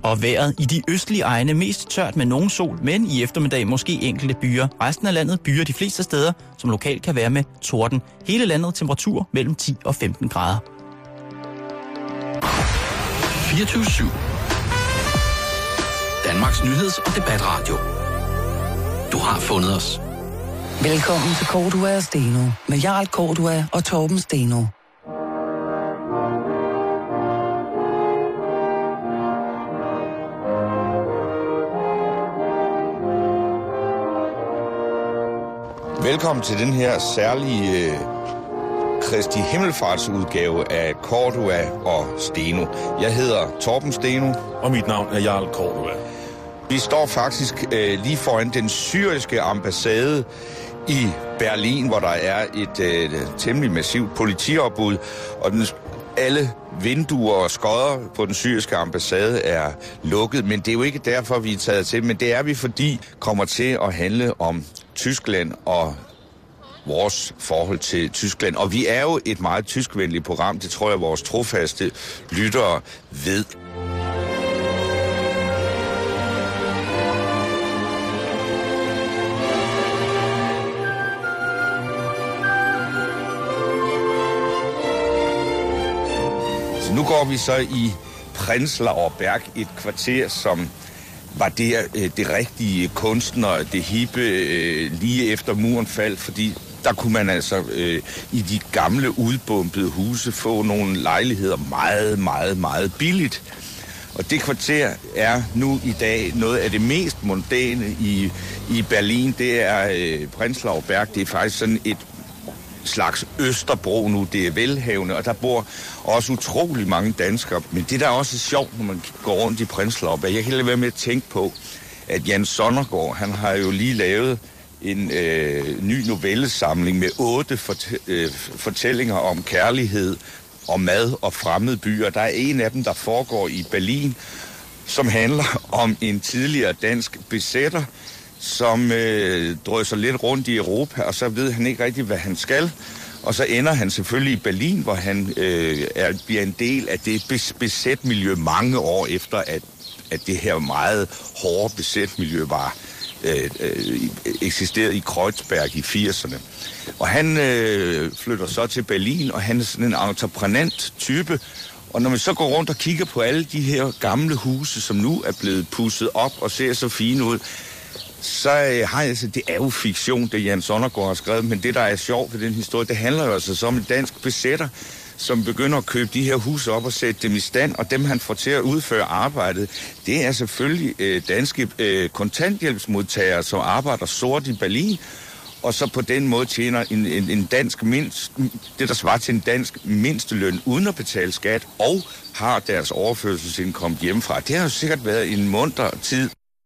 Og vejret i de østlige egne mest tørt med nogen sol, men i eftermiddag måske enkelte byer. Resten af landet byer de fleste steder, som lokalt kan være med torden. Hele landet temperatur mellem 10 og 15 grader. 24/7. Danmarks nyheds- og debatradio. Du har fundet os. Velkommen til Cordua og Steno med Jarl Cordua og Torben Steno. Velkommen til den her særlige Kristi Himmelfartsudgave af Cordua og Steno. Jeg hedder Torben Steno. Og mit navn er Jarl Cordua. Vi står faktisk lige foran den syriske ambassade i Berlin, hvor der er et temmelig massivt politiopbud, og alle vinduer og skodder på den syriske ambassade er lukket, men det er jo ikke derfor, vi er taget til, men det er vi, fordi kommer til at handle om Tyskland og vores forhold til Tyskland. Og vi er jo et meget tyskvenligt program, det tror jeg, vores trofaste lyttere ved. Så nu går vi så i Prenzlauer Berg, et kvarter, som var det rigtige kunstner, det hippe, lige efter muren faldt, fordi der kunne man altså i de gamle udbombede huse få nogle lejligheder meget, meget, meget billigt. Og det kvarter er nu i dag noget af det mest mondæne i Berlin. Det er Prenzlauer Berg. Det er faktisk sådan et slags Østerbro nu. Det er velhavende, og der bor også utrolig mange danskere. Men det der er også sjovt, når man går rundt i Prenzlauer Berg. Jeg kan lade være med at tænke på, at Jan Sonnergaard, han har jo lige lavet en ny novellesamling med 8 fortællinger om kærlighed og mad og fremmede byer. Der er en af dem, der foregår i Berlin, som handler om en tidligere dansk besætter, som drøser lidt rundt i Europa, og så ved han ikke rigtig, hvad han skal. Og så ender han selvfølgelig i Berlin, hvor han bliver en del af det besætmiljø mange år efter, at det her meget hårde besætmiljø var eksisterede i Kreuzberg i 80'erne. Og han flytter så til Berlin, og han er sådan en entreprenant type. Og når man så går rundt og kigger på alle de her gamle huse, som nu er blevet pudset op og ser så fine ud, så har jeg det er jo fiktion, det Jan Sonnergaard har skrevet, men det, der er sjovt ved den historie, det handler jo altså om en dansk besætter, som begynder at købe de her huse op og sætte dem i stand, og dem han får til at udføre arbejdet, det er selvfølgelig danske kontanthjælpsmodtagere, som arbejder sort i Berlin, og så på den måde tjener en dansk det der svarer til en dansk mindsteløn uden at betale skat, og har deres overførselsindkomst hjemmefra. Det har jo sikkert været en munter tid.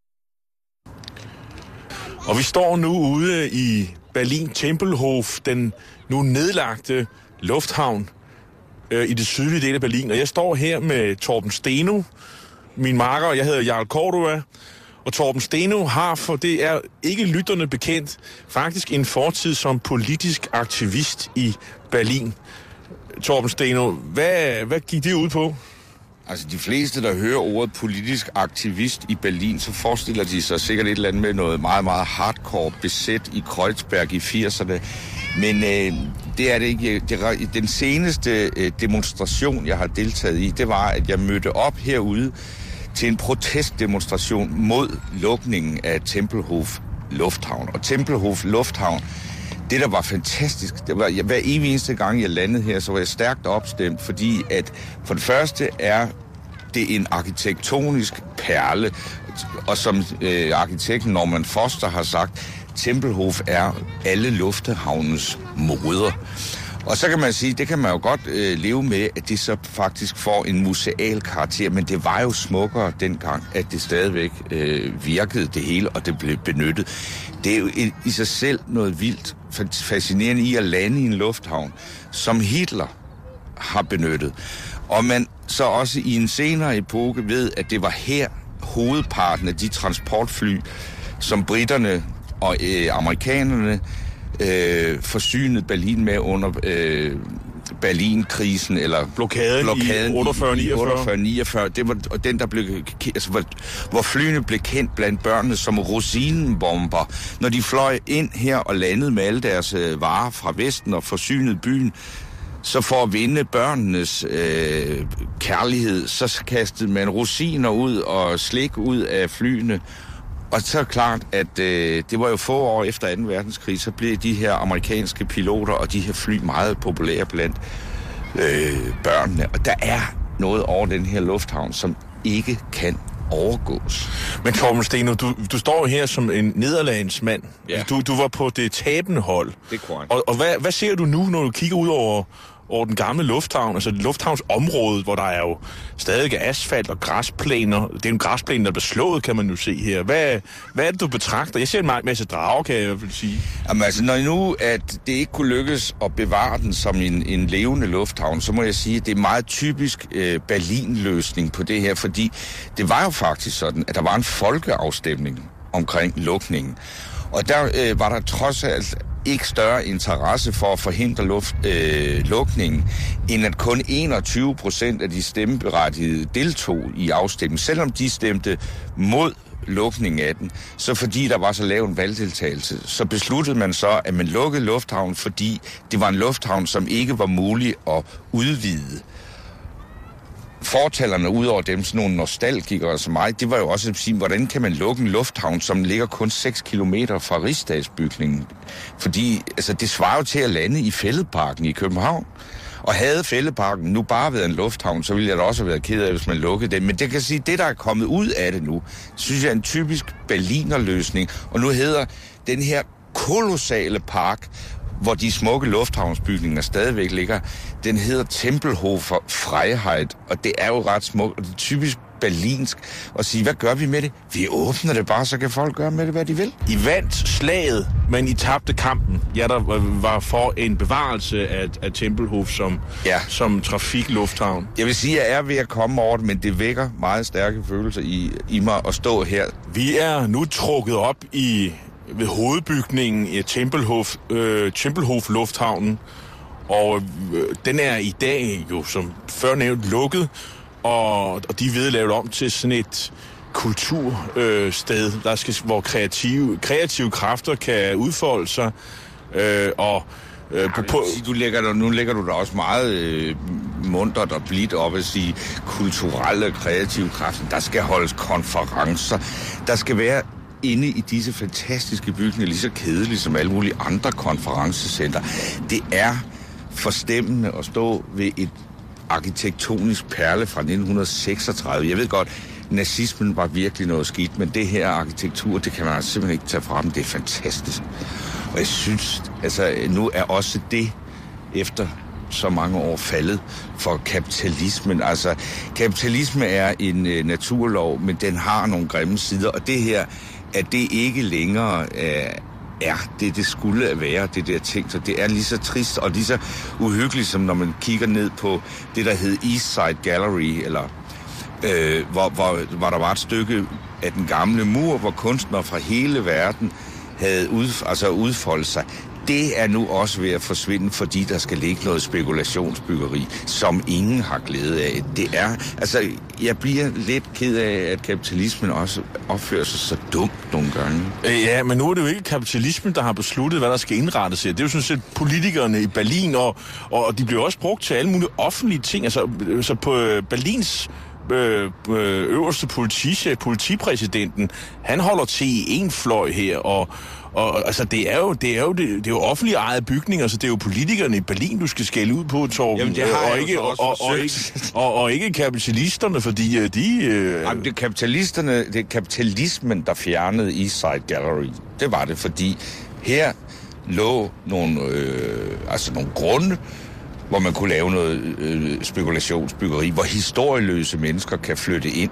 Og vi står nu ude i Berlin Tempelhof, den nu nedlagte lufthavn i det sydlige del af Berlin. Og jeg står her med Torben Steno, min makker, jeg hedder Jarl Cordua. Og Torben Steno har, for det er ikke lytterne bekendt, faktisk en fortid som politisk aktivist i Berlin. Torben Steno, hvad gik det ud på? Altså de fleste, der hører ordet politisk aktivist i Berlin, så forestiller de sig sikkert et eller andet med noget meget, meget hardcore besæt i Kreuzberg i 80'erne. Men det er det ikke. Den seneste demonstration, jeg har deltaget i, det var, at jeg mødte op herude til en protestdemonstration mod lukningen af Tempelhof Lufthavn. Og Tempelhof Lufthavn, det der var fantastisk, det var hver eneste gang jeg landede her, så var jeg stærkt opstemt, fordi at for det første er det en arkitektonisk perle, og som arkitekten Norman Foster har sagt, Tempelhof er alle lufthavnens moder. Og så kan man sige, det kan man jo godt leve med, at det så faktisk får en museal karakter, men det var jo smukkere dengang, at det stadigvæk virkede det hele, og det blev benyttet. Det er jo i sig selv noget vildt fascinerende i at lande i en lufthavn, som Hitler har benyttet. Og man så også i en senere epoke ved, at det var her hovedparten af de transportfly, som britterne og amerikanerne forsynede Berlin med under Berlinkrisen, eller blokaden i 48-49. Det var den, der blev, altså, hvor flyene blev kendt blandt børnene som rosinenbomber. Når de fløj ind her og landede med alle deres varer fra Vesten og forsynede byen, så for at vinde børnenes kærlighed, så kastede man rosiner ud og slik ud af flyene. Og så er klart, at det var jo få år efter 2. verdenskrig, så blev de her amerikanske piloter og de her fly meget populære blandt børnene. Og der er noget over den her lufthavn, som ikke kan overgås. Men Torben Steno, du står her som en nederlandsmand. Ja. Du var på det tabende hold. Det er korrekt. Og hvad ser du nu, når du kigger ud over den gamle lufthavn, altså lufthavnsområdet, hvor der er jo stadig asfalt og græsplæner. Det er en græsplæne, der er beslået, kan man jo se her. Hvad er det, du betragter? Jeg ser en masse drager, kan jeg i hvert fald sige. Jamen altså, når nu at det ikke kunne lykkes at bevare den som en levende lufthavn, så må jeg sige, at det er meget typisk Berlin-løsning på det her, fordi det var jo faktisk sådan, at der var en folkeafstemning omkring lukningen. Og der var der trods alt ikke større interesse for at forhindre lukningen, end at kun 21% af de stemmeberettigede deltog i afstemningen. Selvom de stemte mod lukningen af den, så fordi der var så lav en valgdeltagelse, så besluttede man så, at man lukkede lufthavnen, fordi det var en lufthavn, som ikke var mulig at udvide. Fortalerne, ud over dem, sådan nogle nostalgikere som mig, det var jo også at sige, hvordan kan man lukke en lufthavn, som ligger kun 6 kilometer fra Rigsdagsbygningen? Fordi altså, det svarer jo til at lande i Fælledparken i København. Og havde Fælledparken nu bare været en lufthavn, så ville jeg da også have været ked af, hvis man lukkede den. Men det kan sige, det der er kommet ud af det nu, synes jeg er en typisk Berliner-løsning. Og nu hedder den her kolossale park, hvor de smukke lufthavnsbygninger stadigvæk ligger, den hedder Tempelhofer Freiheit, og det er jo ret smukt, og det er typisk berlinsk at sige, hvad gør vi med det? Vi åbner det bare, så kan folk gøre med det, hvad de vil. I vandt slaget, men I tabte kampen. Ja, der var for en bevarelse af Tempelhof som trafiklufthavn. Jeg vil sige, at jeg er ved at komme over det, men det vækker meget stærke følelser i mig at stå her. Vi er nu trukket op ved hovedbygningen i Tempelhof Lufthavnen, og den er i dag jo som før nævnt lukket, og de er ved at lave det om til sådan et kultursted, hvor kreative kræfter kan udfolde sig, nu lægger du da også meget muntert og blidt op at sige kulturelle og kreative kræfter. Der skal holdes konferencer. Der skal være inde i disse fantastiske bygninger, lige så kedelige som alle mulige andre konferencecenter. Det er forstemmende at stå ved et arkitektonisk perle fra 1936. Jeg ved godt, nazismen var virkelig noget skidt, men det her arkitektur, det kan man altså simpelthen ikke tage fra dem. Det er fantastisk. Og jeg synes, altså nu er også det efter så mange år faldet for kapitalismen. Altså, kapitalisme er en naturlov, men den har nogle grimme sider, og det her, at det ikke længere er det skulle være, det der ting. Så det er lige så trist og lige så uhyggeligt, som når man kigger ned på det, der hed East Side Gallery, eller hvor der var et stykke af den gamle mur, hvor kunstnere fra hele verden havde udfoldet sig. Det er nu også ved at forsvinde, fordi der skal ligge noget spekulationsbyggeri, som ingen har glæde af. Det er, altså, jeg bliver lidt ked af, at kapitalismen også opfører sig så dumt nogle gange. Ja, men nu er det jo ikke kapitalismen, der har besluttet, hvad der skal indrettes her. Det er jo sådan set politikerne i Berlin, og de bliver også brugt til alle mulige offentlige ting. Altså på Berlins øverste politichef, politipræsidenten, han holder til i en fløj her, og altså, det er jo offentligt ejede bygninger, så det er jo politikerne i Berlin, du skal skælde ud på, Torben. Jamen, det har jeg ikke, og ikke kapitalisterne, fordi de... Jamen, det er kapitalismen, der fjernede East Side Gallery. Det var det, fordi her lå nogle grunde, hvor man kunne lave noget spekulationsbyggeri, hvor historieløse mennesker kan flytte ind.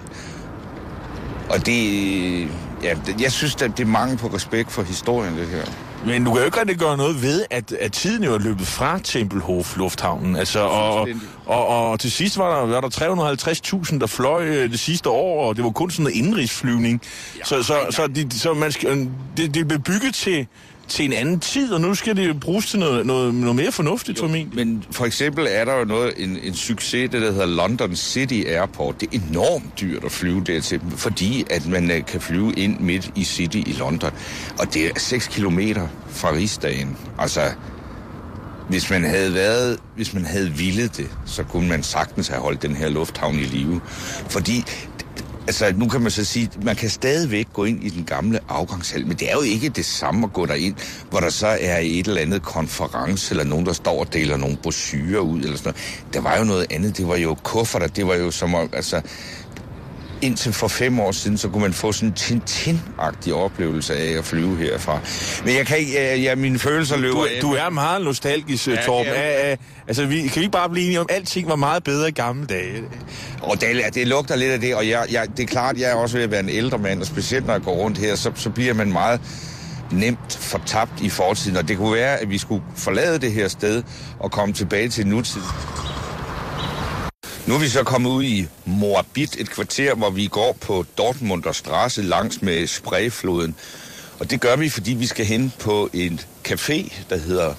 Og det... Ja, jeg synes, at det er mangel på respekt for historien, det her. Men du kan jo ikke rigtig gøre noget ved, at tiden jo er løbet fra Tempelhof Lufthavnen. Altså, og til sidst var der 350.000, der fløj det sidste år, og det var kun sådan en indrigsflyvning. Ja, det blev bygget til en anden tid, og nu skal det bruges til noget mere fornuftigt formentlig. Men for eksempel er der jo en succes, det der hedder London City Airport. Det er enormt dyrt at flyve dertil, fordi at man kan flyve ind midt i City i London. Og det er 6 kilometer fra Rigsdagen. Altså, hvis man havde villet det, så kunne man sagtens have holdt den her lufthavn i live. Fordi altså, nu kan man så sige, man kan stadigvæk gå ind i den gamle afgangshal, men det er jo ikke det samme at gå derind, hvor der så er et eller andet konference, eller nogen, der står og deler nogle brochurer ud, eller sådan noget. Der var jo noget andet, det var jo kufferter, det var jo som om, altså, indtil for 5 år siden, så kunne man få sådan en Tintin-agtig oplevelse af at flyve herfra. Men jeg kan ikke, mine følelser løber af. Du er meget nostalgisk, Torben. Altså, kan vi bare blive enige om, at alting var meget bedre i gamle dage? Og det lugter lidt af det, og det er klart, jeg er også ved at være en ældre mand, og specielt når jeg går rundt her, så bliver man meget nemt fortabt i fortiden, og det kunne være, at vi skulle forlade det her sted og komme tilbage til nutiden. Nu er vi så kommet ud i Moabit, et kvarter, hvor vi går på Dortmunder Straße langs med Spreefloden. Og det gør vi, fordi vi skal hen på en café, der hedder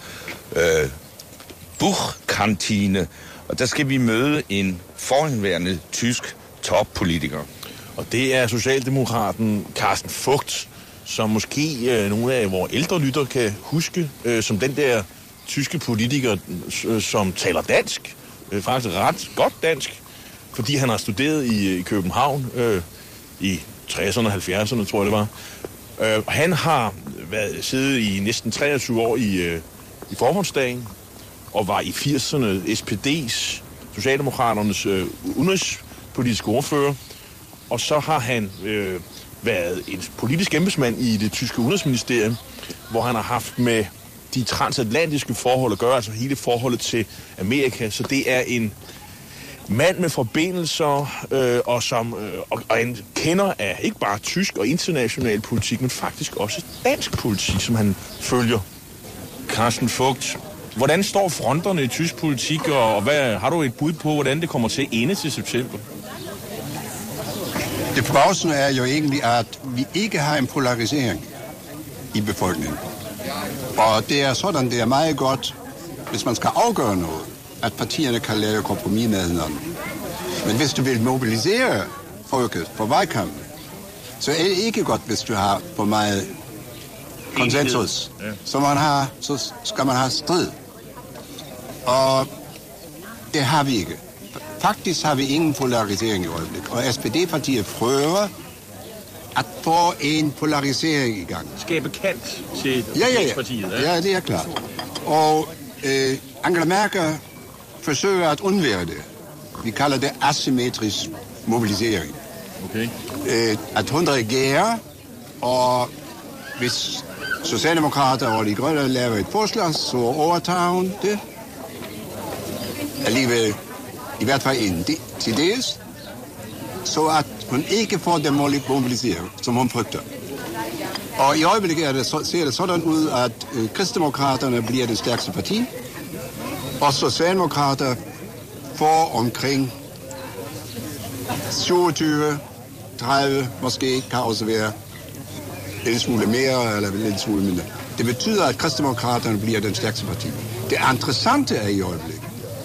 Buchkantine. Og der skal vi møde en forhenværende tysk toppolitiker. Og det er socialdemokraten Carsten Fugt, som måske nogle af vores ældre lytter kan huske, som den der tyske politiker, som taler dansk. Faktisk ret godt dansk, fordi han har studeret i København i 60'erne og 70'erne, tror jeg det var. Han har siddet i næsten 23 år i Forbundsdagen, og var i 80'erne SPD's, Socialdemokraternes udenrigspolitiske ordfører. Og så har han været en politisk embedsmand i det tyske udenrigsministerium, hvor han har haft med de transatlantiske forhold at gøre, altså hele forholdet til Amerika. Så det er en mand med forbindelser, og en kender af ikke bare tysk og international politik, men faktisk også dansk politik, som han følger. Carsten Fugt, hvordan står fronterne i tysk politik, og har du et bud på, hvordan det kommer til at ende til september? Det forbavsende er jo egentlig, at vi ikke har en polarisering i befolkningen. Og det er sådan, det er meget godt, hvis man skal afgøre noget, at partierne kan lave kompromis med hinanden. Men hvis du vil mobilisere folket for vejkampen, så er det ikke godt, hvis du har for meget konsensus. Så skal man have strid. Og det har vi ikke. Faktisk har vi ingen polarisering i øjeblikket. Og SPD-partiet prøver at få en polarisering i gang. Skabe kant til partiet. Ja, det er klart. Og Angela Merkel forsøger at undvære det. Vi kalder det asymmetrisk mobilisering. Okay. At hun regerer, og hvis Socialdemokrater og De Grønne laver et forslag, så overtager hun det. Alligevel, i hvert fald til dels, så at hun ikke får den mobilisering, som hun frygter. Og i øjeblikket ser det sådan ud, at Kristdemokraterne bliver det stærkeste parti, og Socialdemokrater får omkring 27, 30, måske kan også være en smule mere eller en smule mindre. Det betyder, at Kristdemokraterne bliver den stærkeste parti. Det interessante er i øjeblikket,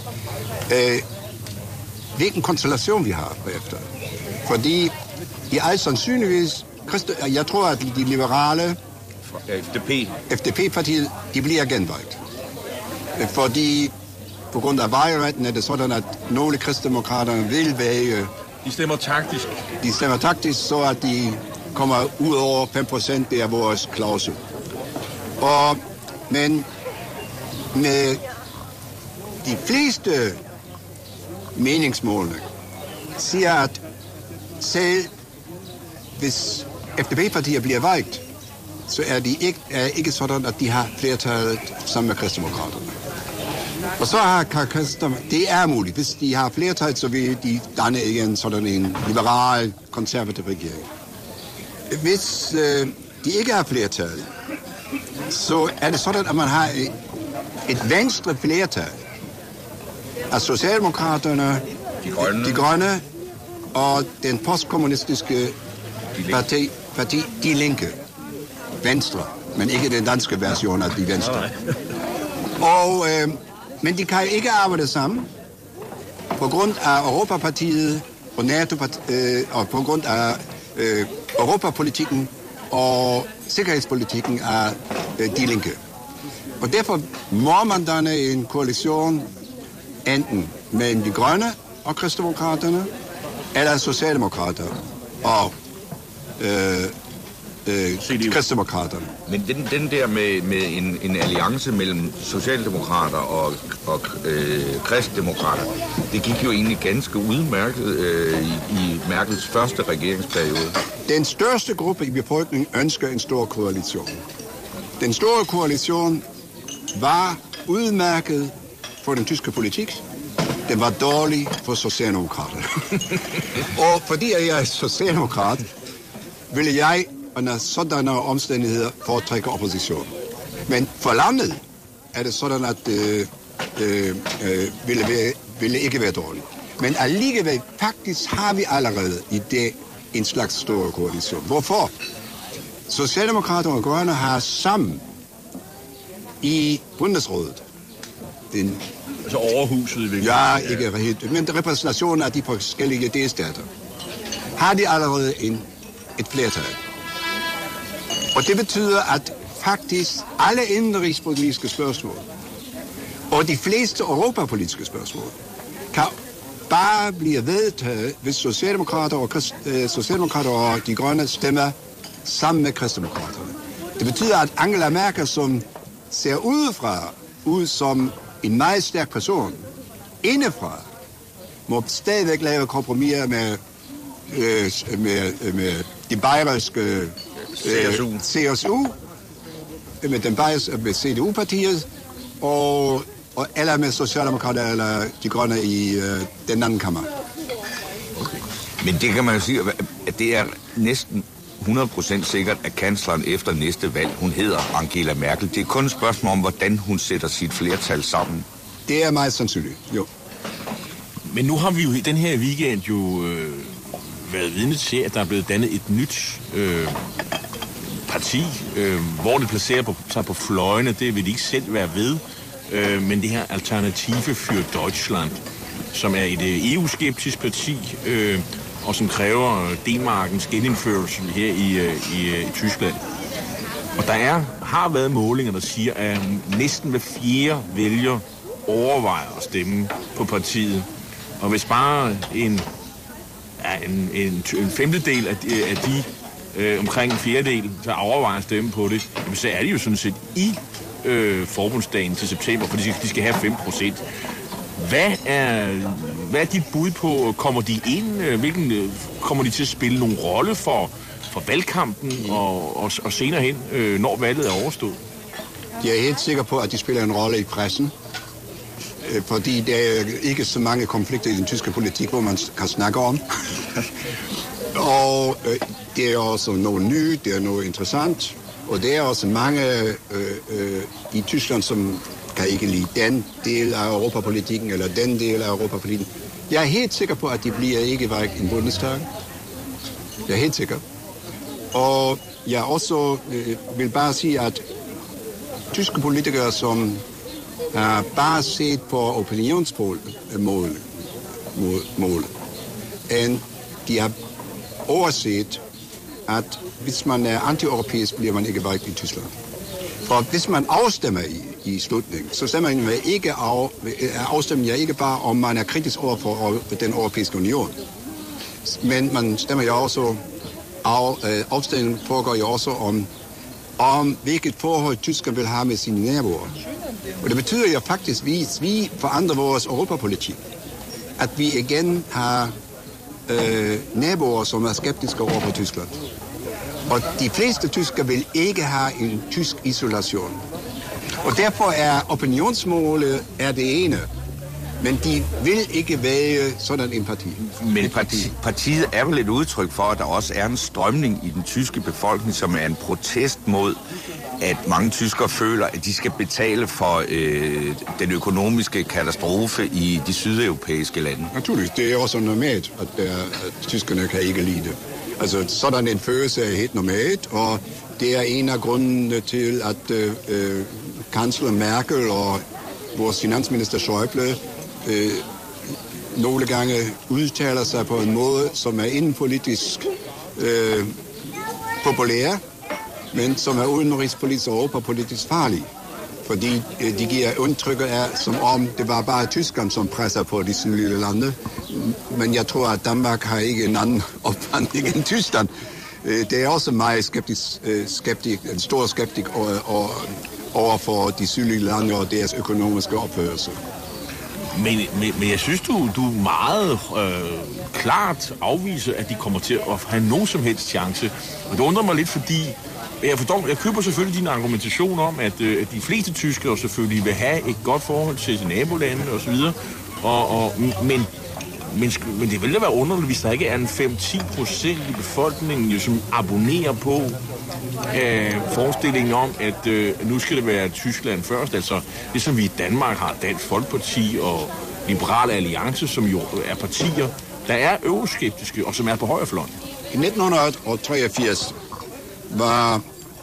hvilken konstellation vi har bagefter. Fordi i al sandsynligvis, jeg tror, at de liberale FDP-partiet, de bliver genvalgt. Fordi på grund af vejretten er det sådan, at nogle kristdemokraterne vil vælge. De stemmer taktisk. De stemmer taktisk, så at de kommer ud over 5%, det er vores klausul. Men med de fleste meningsmålinger siger, at selv hvis FDP-partier bliver valgt, så er de ikke sådan, at de har flertallet sammen med kristdemokraterne. Og så har det er muligt. Hvis de har flertal, så vil de danne ikke en sådan en liberal, konservativ regering. Hvis de ikke har flertal, så er det sådan, at man har et venstre flertal. At Socialdemokraterne, de grønne og den postkommunistiske parti, De Linke, Venstre, men ikke den danske version af de venstre. Men de kan ikke arbejde sammen på grund af Europapartiet og NATO, og på grund af Europapolitikken og sikkerhedspolitikken af De Linke. Og derfor må man danne en koalition enten mellem de grønne og kristdemokraterne, eller socialdemokrater og kristdemokraterne. Men den der med en alliance mellem socialdemokrater og kristdemokrater, det gik jo egentlig ganske udmærket i Merkels første regeringsperiode. Den største gruppe i befolkningen ønsker en stor koalition. Den store koalition var udmærket for den tyske politik. Den var dårlig for socialdemokraterne. Og fordi jeg er socialdemokrat, ville jeg under sådanne omstændigheder foretrække opposition. Men for landet er det sådan, at ville ikke være dårligt. Men alligevel faktisk har vi allerede i det en slags stor koalition. Hvorfor? Socialdemokrater og grønne har sammen i Bundesrådet Altså overhuset i virkeligheden. Ja, ikke helt, men repræsentationen af de forskellige delstater har de allerede et flertal. Og det betyder, at faktisk alle indenrigspolitiske spørgsmål og de fleste europapolitiske spørgsmål kan bare blive vedtaget, hvis socialdemokrater og de grønne stemmer sammen med kristdemokraterne. Det betyder, at Angela Merkel, som ser ud som en meget stærk person, indefra må stadigvæk lave kompromiser med de bayeriske CSU, med CDU-partiet, eller med socialdemokrater eller de grønne i den anden kammer. Men det kan man jo sige, at det er næsten 100% sikkert, at kansleren efter næste valg, hun hedder Angela Merkel. Det er kun et spørgsmål om, hvordan hun sætter sit flertal sammen. Det er meget sandsynligt, jo. Men nu har vi jo i den her weekend været vidne til, at der er blevet dannet et nyt parti, hvor det placerer sig på fløjene. Det vil de ikke selv være ved. Men det her Alternative für Deutschland, som er et EU-skeptisk parti, og som kræver D-markens genindførelse her i Tyskland. Og der har været målinger, der siger, at næsten hver fjerde vælger overvejer at stemme på partiet. Og hvis bare en femtedel af de omkring en fjerdedel, så overvejer at stemme på det, så er det jo sådan set i forbundsdagen til september, for de skal have 5%. Hvad er dit bud på, kommer de ind? Kommer de til at spille nogle rolle for valgkampen og senere hen, når valget er overstået? Jeg er helt sikker på, at de spiller en rolle i pressen, fordi der er ikke så mange konflikter i den tyske politik, hvor man kan snakke om. Og det er også noget nyt, det er noget interessant, og der er også mange i Tyskland, som kan ikke lide den del af europapolitikken, eller den del af europapolitikken. Jeg er helt sikker på, at de bliver ikke væk i Bundestag. Jeg er helt sikker. Og jeg også vil bare sige, at tyske politikere, som har bare set på opinionsmål, de har overset, at hvis man er anti-europæisk, bliver man ikke væk i Tyskland. For hvis man afstemmer i slutningen, så stemmer man ikke afstemmer ikke bare, om man er kritisk over for den europæiske union. Men man stemmer jo også, afstemningen foregår jo også om hvilket forhold Tyskland vil have med sine naboer. Og det betyder jo faktisk, at vi forandrer vores europapolitik. At vi igen har naboer, som er skeptiske over for Tyskland. Og de fleste tyskere vil ikke have en tysk isolation. Og derfor er opinionsmålet det ene. Men de vil ikke vælge sådan en parti. Men partiet er vel et udtryk for, at der også er en strømning i den tyske befolkning, som er en protest mod, at mange tyskere føler, at de skal betale for den økonomiske katastrofe i de sydeuropæiske lande. Naturligvis, det er også normalt, at tyskerne kan ikke lide det. Altså, sådan en følelse er helt normalt, og det er en af grundene til, at kansler Merkel og vores finansminister Schäuble nogle gange udtaler sig på en måde, som er indenpolitisk populær, men som er udenrigspolitisk og europapolitisk farlig. Fordi de giver indtrykket af, som om det var bare Tyskland, som presser på de sydlige lande. Men jeg tror, at Danmark har ikke en anden opfattning end Tyskland. Det er også meget en stor skeptik over for de sydlige lande og deres økonomiske opførsel. Men jeg synes, du meget klart afviser, at de kommer til at have nogen som helst chance. Og det undrer mig lidt, fordi jeg køber selvfølgelig din argumentation om, at de fleste tyskere selvfølgelig vil have et godt forhold til nabolandene osv. Men det ville da være underligt, hvis der ikke er en 5-10% i befolkningen, som abonnerer på forestillingen om, at nu skal det være Tyskland først. Altså det, som vi i Danmark har, Dansk Folkeparti og Liberal Alliance, som jo er partier, der er euroskeptiske og som er på højrefløjen. I 1983 var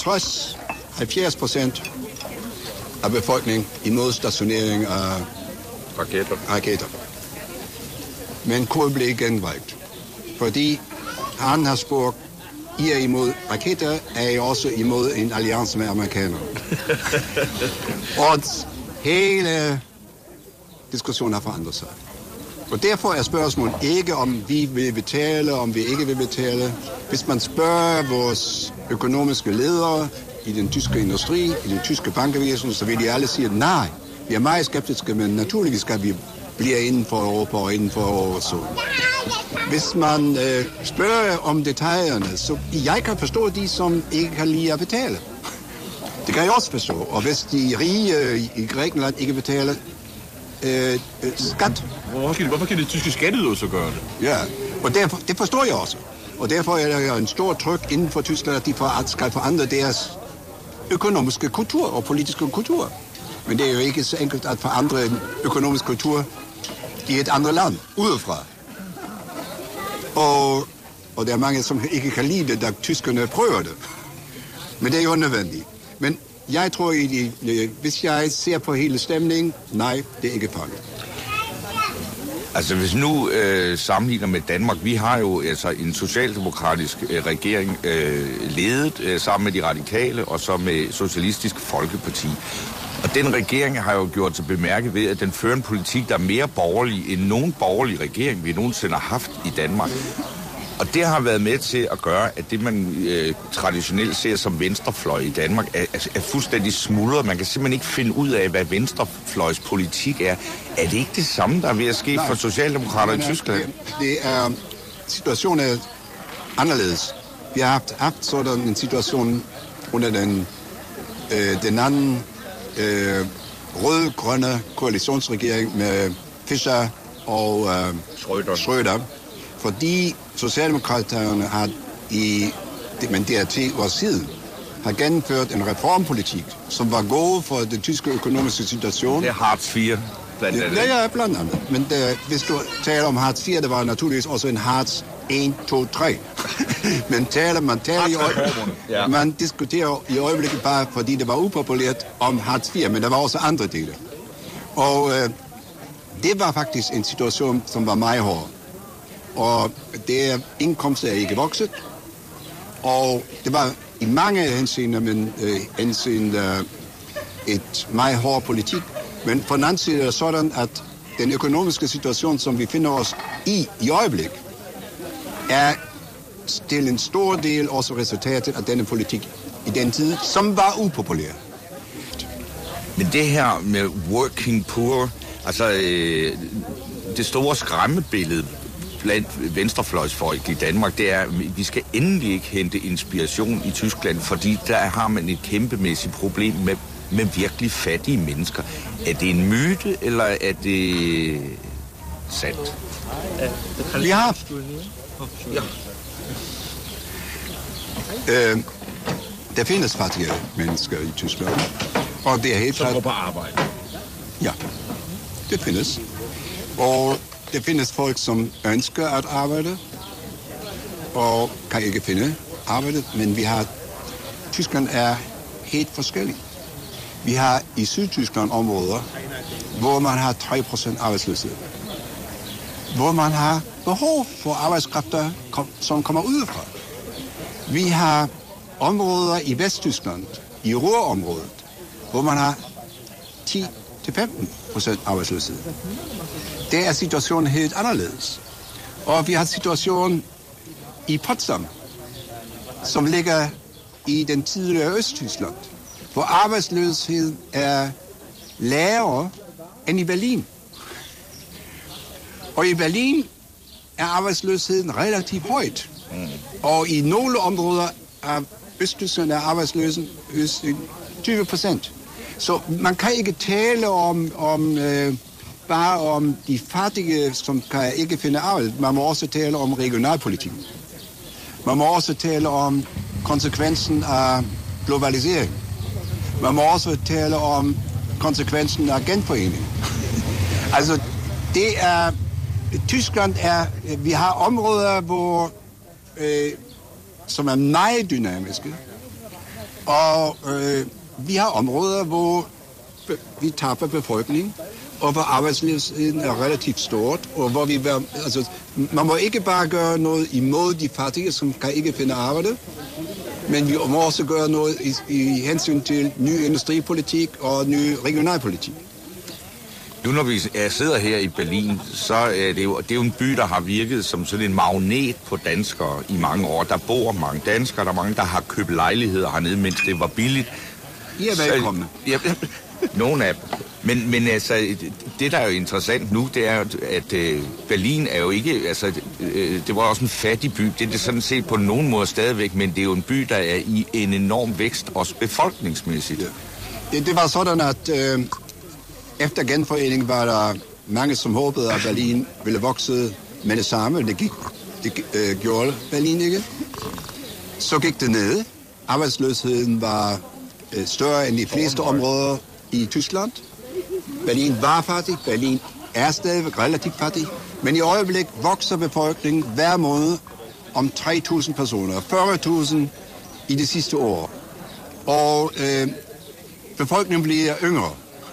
70% af befolkningen imod stationering af raketter. Men Kohl blev genvalgt, fordi han har spurgt, I er imod raketter, er I også imod en alliance med amerikanere. Og hele diskussionen har forandret sig. Og derfor er spørgsmålet ikke, om vi vil betale, om vi ikke vil betale. Hvis man spørger vores økonomiske ledere i den tyske industri, i den tyske bankevæsen, så vil de alle sige, nej, vi er meget skeptiske, men naturligvis skal vi blive inden for Europa og inden for eurozonen. Hvis man spørger om detaljerne, så jeg kan forstå de, som ikke kan lide at betale. Det kan jeg også forstå. Og hvis de rige i Grækenland ikke betaler skat. Hvorfor kan det tyske skatteydere så gøre det? Ja, og det forstår jeg også. Og derfor er der en stor tryk inden for Tyskland, at de skal forandre deres økonomiske kultur og politiske kultur. Men det er jo ikke så enkelt at forandre en økonomisk kultur i et andet land, udefra. Og der er mange, som ikke kan lide det, da tyskerne prøver det. Men det er jo nødvendigt. Men jeg tror, hvis jeg ser på hele stemningen, nej, det er ikke farligt. Altså hvis nu sammenligner med Danmark, vi har jo altså en socialdemokratisk regering ledet sammen med de radikale og så med Socialistisk Folkeparti. Og den regering har jo gjort sig bemærket ved, at den fører en politik, der er mere borgerlig end nogen borgerlig regering, vi nogensinde har haft i Danmark. Og det har været med til at gøre, at det, man traditionelt ser som venstrefløj i Danmark, er fuldstændig smuldret. Man kan simpelthen ikke finde ud af, hvad venstrefløjspolitik er. Er det ikke det samme, der er ved at ske for socialdemokrater i Tyskland? Situationen er anderledes. Vi har haft sådan en situation under den anden rød-grønne koalitionsregering med Fischer og Schröder. Fordi Socialdemokraterne har men det er 10 år siden, har gennemført en reformpolitik, som var god for den tyske økonomiske situation. Det er Hartz IV, blandt andet. Ja, blandt andet. Men hvis du taler om Hartz IV, det var naturligvis også en Hartz 1, 2, 3. Man diskuterer i øjeblikket bare, fordi det var upopulært om Hartz IV, men der var også andre dele. Og det var faktisk en situation, som var meget hård. Og indkomsten er ikke vokset, og det var i mange henseender et meget hård politik. Men på den anden side er det sådan, at den økonomiske situation, som vi finder os i øjeblik, er til en stor del også resultatet af denne politik i den tid, som var upopulær. Men det her med working poor, altså det store skræmmebillede blandt venstrefløjsfolk i Danmark, det er, at vi skal endelig ikke hente inspiration i Tyskland, fordi der har man et kæmpemæssigt problem med virkelig fattige mennesker. Er det en myte, eller er det sandt? Vi har der findes fattige mennesker i Tyskland, og det er helt klart. Som går på arbejde? Ja, det findes. Og det findes folk, som ønsker at arbejde, og kan ikke finde arbejde, men vi har Tyskland er helt forskellig. Vi har i Sydtyskland områder, hvor man har 3% arbejdsløshed. Hvor man har behov for arbejdskræfter, som kommer udefra. Vi har områder i Vesttyskland, i Ruhrområdet, hvor man har 10-15% arbejdsløshed. Det er situationen helt anderledes. Og vi har situationen i Potsdam, som ligger i den tidligere Østtyskland, hvor arbejdsløsheden er lavere end i Berlin. Og i Berlin er arbejdsløsheden relativt højt. Og i nogle områder af Østtyskland er arbejdsløsheden 20%. Så man kan ikke tale bare om de fattige, som kan ikke finde arbejde. Man må også tale om regionalpolitikken. Man må også tale om konsekvensen af globalisering. Man må også tale om konsekvensen af genforening. Altså, det er... Tyskland er... Vi har områder, hvor... som er meget dynamiske. Og vi har områder, hvor vi taber befolkning, og hvor arbejdsløsheden er relativt stort, og hvor vi... Altså, man må ikke bare gøre noget imod de fattige, som kan ikke finde arbejde, men vi må også gøre noget i hensyn til ny industripolitik og ny regionalpolitik. Nu når vi sidder her i Berlin, så er det er jo en by, der har virket som sådan en magnet på danskere i mange år. Der bor mange danskere, der er mange, der har købt lejligheder hernede, mens det var billigt. I er velkomne. Ja, nogle af dem. Men altså, det der er jo interessant nu, det er, at Berlin er jo ikke, altså, det var også en fattig by. Det er det sådan set på nogen måde stadigvæk, men det er jo en by, der er i en enorm vækst, også befolkningsmæssigt. Ja. Det var sådan, at efter genforeningen var der mange, som håbede, at Berlin ville vokse med det samme. Det gjorde Berlin ikke. Så gik det ned. Arbejdsløsheden var større end de fleste områder i Tyskland. Berlin var fattig. Berlin er stadig relativt fattig. Men i øjeblik vokser befolkningen hver måned om 3.000 personer. 40.000 i de sidste år. Og befolkningen bliver yngre.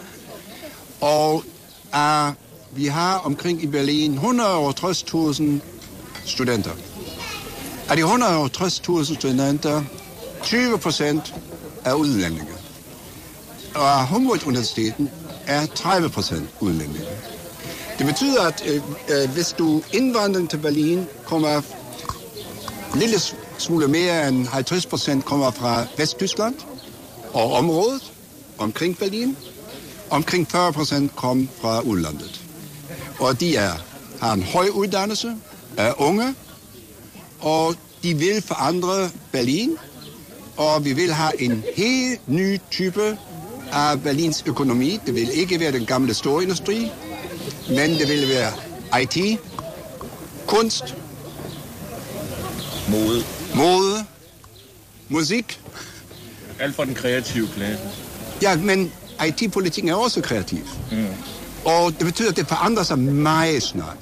Og vi har omkring i Berlin 160.000 studenter. Af de 160.000 studenter, 20% er udlændinge. Og Humboldt-universiteten er 30% udlændinge. Det betyder, at hvis du indvandrer til Berlin, kommer en lille smule mere end 50% kommer fra Vesttyskland og området omkring Berlin. Omkring 40% kom fra udlandet. Og de har en høj uddannelse, er unge, og de vil forandre Berlin, og vi vil have en helt ny type af Berlins økonomi. Det vil ikke være den gamle storindustri, men det vil være IT, kunst, mode, musik. Alt for den kreative klasse. Ja, men IT-politikken er også kreativ. Og det betyder, at det forandrer sig meget snart.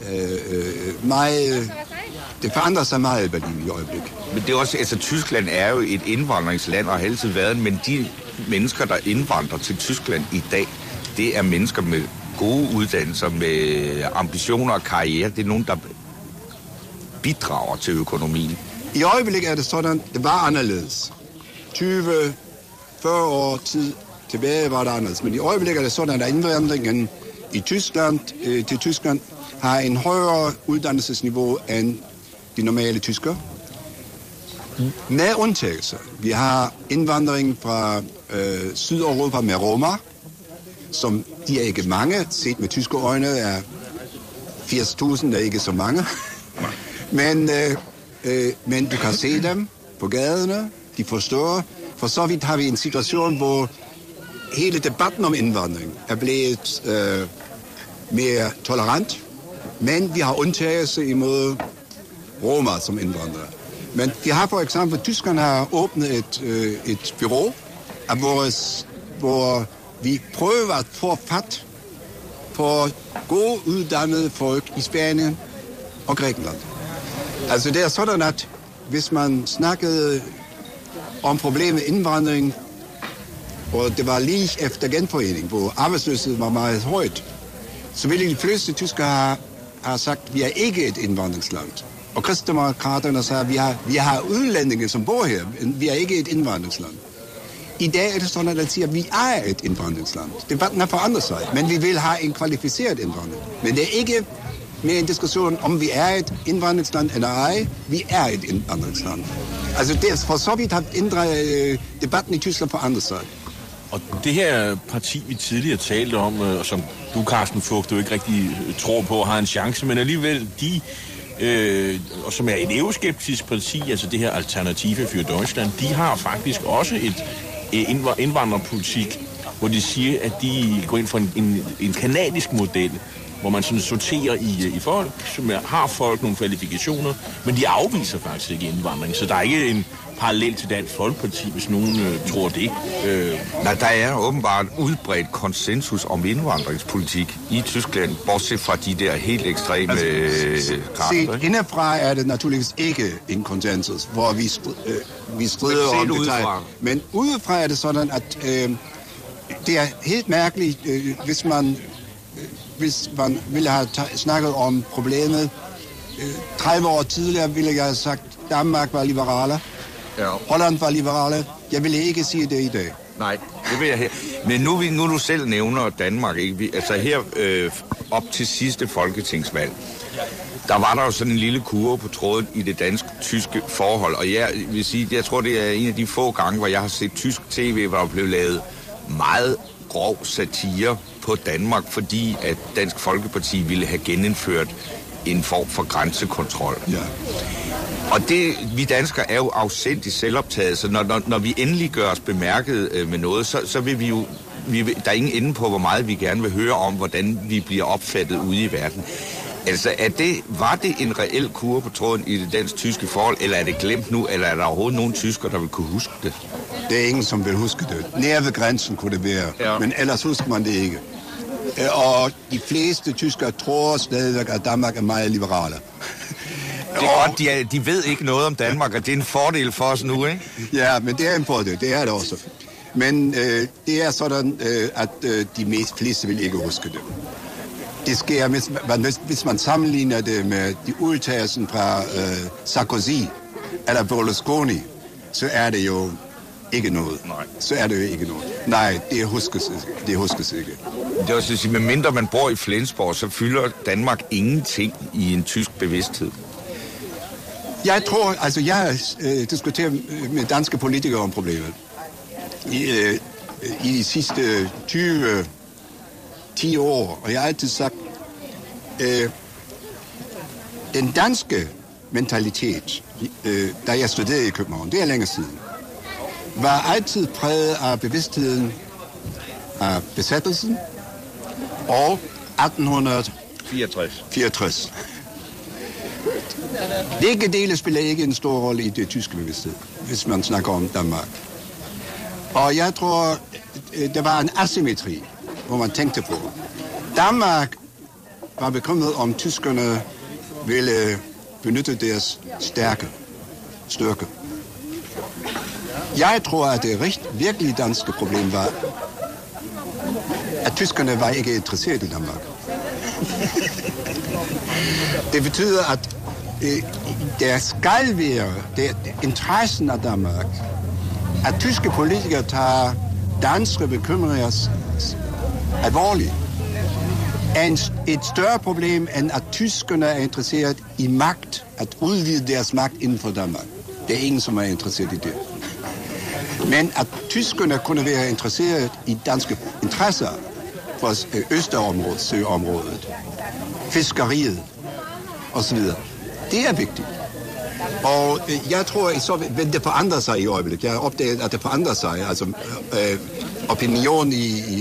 Det forandrer sig meget i Berlin i øjeblikket. Men det er også, altså Tyskland er jo et indvandringsland og har altid været, men de mennesker, der indvandrer til Tyskland i dag, det er mennesker med gode uddannelser, med ambitioner og karriere. Det er nogen, der bidrager til økonomien. I øjeblikket er det sådan, det var anderledes. 20-40 år tid tilbage var det anderledes. Men i øjeblikket er det sådan, at indvandringen i Tyskland, til Tyskland har en højere uddannelsesniveau end de normale tyskere. Med undtagelser. Vi har indvandring fra Sydeuropa med Roma, som de er ikke mange. Set med tyske øjne er 80.000, er ikke så mange. Men du kan se dem på gaderne. De forstår. For så vidt har vi en situation, hvor hele debatten om indvandring er blevet mere tolerant. Men vi har undtagelse imod Roma som indvandrere. Men vi har for eksempel, Tyskland har åbnet et bureau, hvor vi prøver at få fat på gode uddannede folk i Spanien og Grækenland. Altså det er sådan, at hvis man snakkede om problemet indvandring, og det var lige efter genforening, hvor arbejdsløsheden var meget højt, så ville de fleste tyskere have sagt, at vi er ikke et indvandringsland. Og kristendemokraterne sagde, at vi har udlændinge, som bor her, men vi er ikke et indvandringsland. I dag er det sådan, at de siger, at vi er et indvandringsland. Debatten har forandret sig, men vi vil have en kvalificeret indvandring. Men det er ikke mere en diskussion, om vi er et indvandringsland eller ej. Vi er et indvandringsland. Altså for så vidt har debatten i Tyskland forandret sig. Og det her parti, vi tidligere talte om, og som du, Carsten Fugt, du ikke rigtig tror på, har en chance, men alligevel og som er et euroskeptisk parti, altså det her Alternative für Deutschland, de har faktisk også et indvandrerpolitik, hvor de siger, at de går ind for en kanadisk model, hvor man sådan sorterer i folk, som har folk nogle kvalifikationer, men de afviser faktisk ikke indvandring, så der er ikke en parallel til Dansk Folkeparti, hvis nogen tror det. Nej, der er åbenbart udbredt konsensus om indvandringspolitik i Tyskland, bortset fra de der helt ekstreme kræfter. Indefra er det naturligvis ikke en konsensus, hvor vi strider om detaljer. Men udefra er det sådan, at det er helt mærkeligt, hvis man ville have snakket om problemet 30 år tidligere, ville jeg have sagt, Danmark var liberale. Ja. Holland var liberale. Jeg vil ikke sige det i dag. Nej, det vil jeg her. Men nu du selv nævner Danmark, ikke? Altså her op til sidste folketingsvalg, der var der jo sådan en lille kurve på tråden i det dansk-tyske forhold. Og jeg vil sige, jeg tror, det er en af de få gange, hvor jeg har set tysk tv, hvor der blev lavet meget grov satire på Danmark, fordi at Dansk Folkeparti ville have genindført en form for grænsekontrol. Ja. Og det, vi danskere er jo afsindigt selvoptaget, så når vi endelig gør os bemærket med noget, så vil vi jo, der er ingen ende på, hvor meget vi gerne vil høre om, hvordan vi bliver opfattet ude i verden. Altså, var det en reel kurve på tråden i det dansk-tyske forhold, eller er det glemt nu, eller er der overhovedet nogen tyskere, der vil kunne huske det? Det er ingen, som vil huske det. Nær ved grænsen kunne det være, ja. Men ellers husker man det ikke. Og de fleste tyskere tror stadigvæk, at Danmark er meget liberale. Det er godt, de ved ikke noget om Danmark, og det er en fordel for os nu, ikke? Ja, men det er en fordel, det er det også. Men det er sådan, at de fleste vil ikke huske det. Det sker, hvis man sammenligner det med de udtalelser fra Sarkozy eller Berlusconi, så er det jo ikke noget. Nej. Så er det jo ikke noget. Nej, det huskes ikke. Det er også at sige, medmindre man bor i Flensborg, så fylder Danmark ingenting i en tysk bevidsthed. Jeg tror, altså jeg har diskuteret med danske politikere om problemet. I de sidste 10 år, og jeg har altid sagt, den danske mentalitet, da jeg studerede i København, det er længe siden, var altid præget af bevidstheden af besættelsen og 1864. Begge dele spiller ikke en stor rolle i det tyske bevidsthed, hvis man snakker om Danmark. Og jeg tror, der var en asymmetri, hvor man tænkte på. Danmark var bekymret om tyskerne ville benytte deres styrke. Jeg tror, at det virkelig danske problem var, at tyskerne var ikke interesseret i Danmark. Det betyder, at der skal være interessen af Danmark, at tyske politikere tager danske bekymringer alvorligt, er et større problem, end at tyskerne er interesseret i magt, at udvide deres magt inden for Danmark. Det er ingen, som er interesseret i det. Men at tyskerne kunne være interesseret i danske interesser for Østerområdet, Søområdet, fiskeriet osv., det er vigtigt. Og jeg tror, at det forandrer sig i øjeblikket. Jeg har opdaget, at det forandrer sig. Altså, opinionen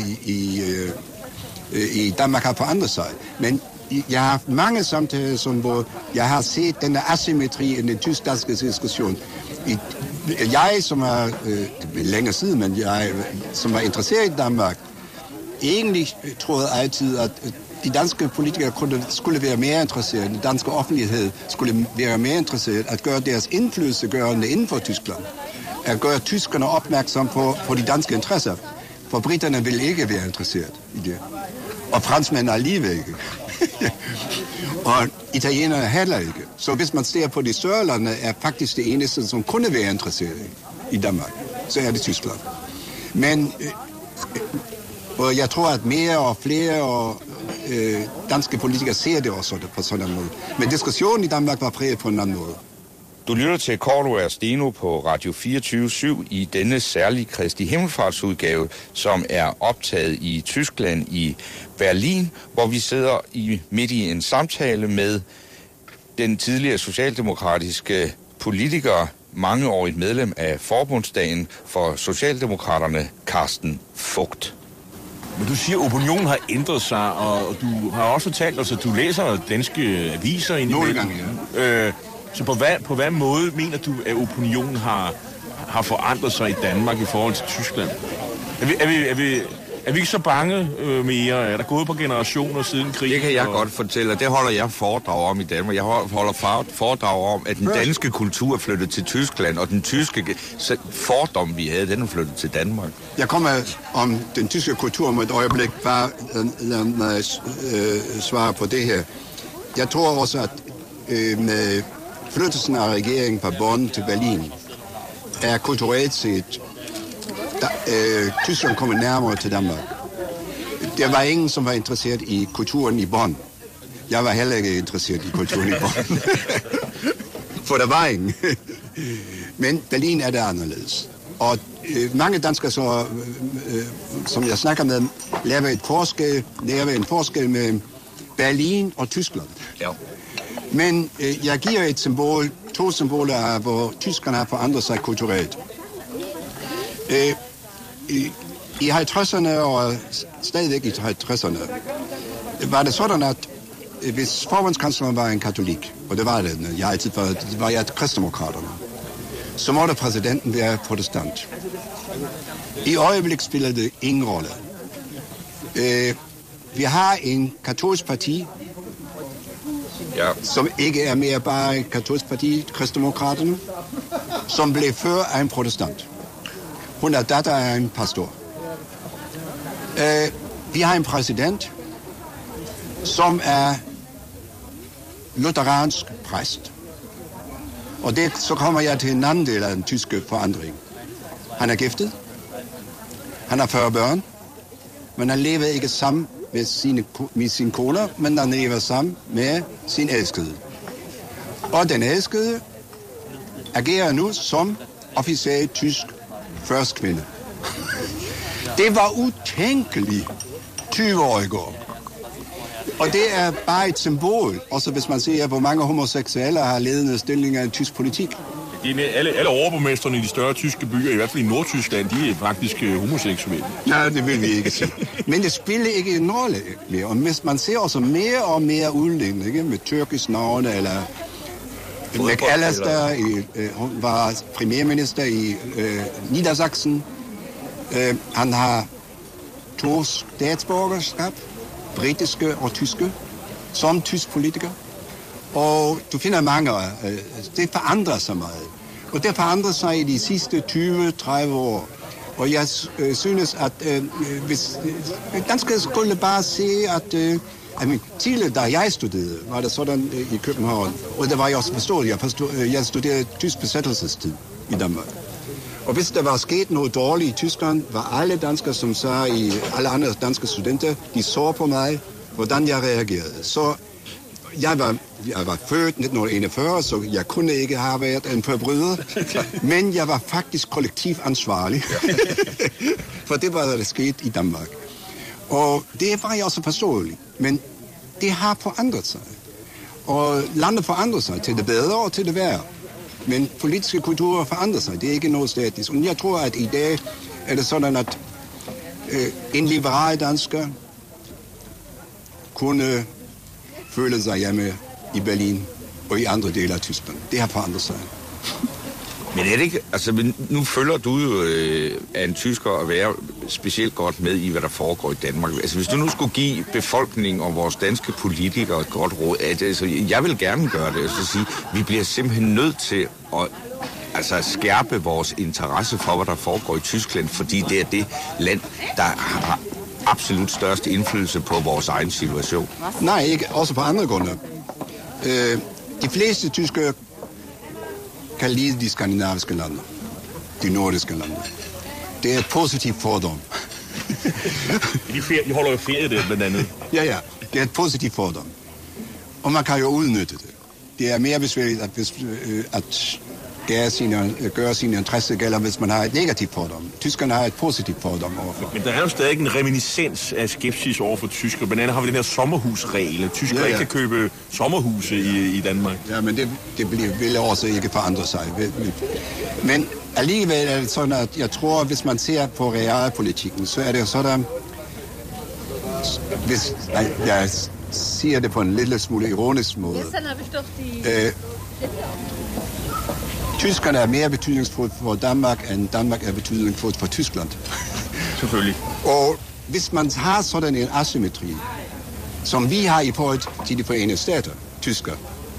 i Danmark har forandret sig. Men jeg har haft mange samtaler, hvor jeg har set denne asymmetri i den tysk-danske diskussion. Jeg, som er længere siden, men jeg, som er interesseret i Danmark, egentlig troede altid, at de danske politikere skulle være mere interesserede, den danske offentlighed skulle være mere interesseret at gøre deres indflydelse gørende inden for Tyskland. at gøre tyskerne opmærksom på de danske interesser. For britterne vil ikke være interesseret i det. Og franskmændene alligevel ikke. Og italienerne heller ikke. Så hvis man ser på de sørlande, er faktisk det eneste, som kunne være interesseret i Danmark. Så er det Tyskland. Men og jeg tror, at mere og flere danske politikere ser det også på sådan en måde. Men diskussionen i Danmark var præget på en anden måde. Du lytter til Cordua og Steno på Radio 24/7 i denne særlige Kristi Himmelfartsudgave, som er optaget i Tyskland i Berlin, hvor vi sidder midt i en samtale med den tidligere socialdemokratiske politiker, mangeårigt medlem af Forbundsdagen for Socialdemokraterne, Carsten Vogt. Men du siger, at opinionen har ændret sig, og du har også fortalt os, at du læser danske aviser indimellem. Nogle gange, ja. Så på hvad måde mener du, at opinionen har forandret sig i Danmark i forhold til Tyskland? Er vi ikke så bange mere? Er der gået på generationer siden krigen? Det kan jeg godt fortælle, og det holder jeg foredrag om i Danmark. Jeg holder foredrag om, at den danske kultur er flyttet til Tyskland, og den tyske fordom, vi havde, den er flyttet til Danmark. Jeg kommer om den tyske kultur om et øjeblik, bare lad mig svare på det her. Jeg tror også, at med flyttelsen af regeringen fra Bonn til Berlin, er kulturelt set Tyskland kommet nærmere til Danmark. Der var ingen, som var interesseret i kulturen i Bonn. Jeg var heller ikke interesseret i kulturen i Bonn. For der var ingen. Men Berlin er det anderledes. Og mange danskere, som jeg snakker med, laver en forskel med Berlin og Tyskland. Ja. Men jeg giver to symboler, hvor tyskerne har forandret sig kulturelt. I 50'erne og stadigvæk i 50'erne var det sådan, at hvis forbundskansleren var en katolik, og det var det, det var jeg kristdemokraterne, så måtte præsidenten være protestant. I øjeblik spiller det ingen rolle. Vi har en katolsk parti, som ikke er mere bare et katolsk parti, kristdemokraterne, som blev før af en protestant. Hun er datter af en pastor. Vi har en præsident, som er lutheransk præst. Og så kommer jeg til en anden del af den tyske forandring. Han er giftet. Han har 40 børn. Men han lever ikke sammen med sin kone, men han lever sammen med sin elskede. Og den elskede agerer nu som officiel tysk førstkvinde. Det var utænkeligt 20 år i går. Og det er bare et symbol, også hvis man ser, hvor mange homoseksuelle har ledende stillinger i tysk politik. Alle overborgmesterne i de større tyske byer, i hvert fald i Nordtyskland, de er faktisk homoseksuelle. Nej, det vil vi ikke sige. Men det spiller ikke en rolle mere. Og hvis man ser også mere og mere udlænding, ikke? Med tyrkisk navne, eller McAllister, hun var premierminister i Niedersachsen. Han har 2 statsborgerskab, britiske og tyske, som tysk politiker. Og du finder mange, det forandrer sig meget. Og det forandrer sig i de sidste 20-30 år. Og jeg synes, at hvis danskere skulle bare se, at tidligere, da jeg studerede, var det sådan i København, og det var jeg også forstået. Jeg studerede tysk besættelsestid i Danmark. Og hvis der var sket noget dårligt i Tyskland, var alle danskere, som sagde i alle andre danske studenter, de så på mig, hvordan jeg reagerede. Så jeg var født 1941, så jeg kunne ikke have været en forbryder, men jeg var faktisk kollektivt ansvarlig, for det var der sket i Danmark. Og det var jeg også forståeligt, men det har forandret sig. Og landet forandrer sig til det bedre og til det værre. Men politiske kulturer forandrer sig. Det er ikke noget statisk. Og jeg tror, at i dag er det sådan, at en liberal dansker kunne føle sig hjemme i Berlin og i andre dele af Tyskland. Det har forandret sig. Men er det ikke, altså nu følger du jo af en tysker at være specielt godt med i, hvad der foregår i Danmark. Altså hvis du nu skulle give befolkningen og vores danske politikere et godt råd, altså jeg vil gerne gøre det, altså sige, vi bliver simpelthen nødt til at skærpe vores interesse for, hvad der foregår i Tyskland, fordi det er det land, der har absolut størst indflydelse på vores egen situation. Nej, ikke. Også på andre grunde. De fleste tyskere kan lide de skandinaviske lande, de nordiske lande. Det er et positivt fordom. De holder jo ferie der, blandt andet. Ja, det er et positivt fordom. Og man kan jo udnytte det. Det er mere besværligt at gøre sine interesser gælder, hvis man har et negativt fordom. Tyskerne har et positivt fordom overfor. Men der er jo stadig en reminiscens af skepsis overfor tyskere. Blandt andet har vi den her sommerhusregel. Tyskere ikke kan købe sommerhuse i Danmark. Ja, men det vil også ikke forandre sig. Men alligevel er det sådan, at jeg tror, hvis man ser på realpolitikken, så er det sådan, hvis jeg siger det på en lille smule ironisk måde. Tyskerne er mere betydningsfuldt for Danmark, end Danmark er betydningsfuldt for Tyskland. Selvfølgelig. Og hvis man har sådan en asymmetri, som vi har i forhold til de Forenede Stater, tysker,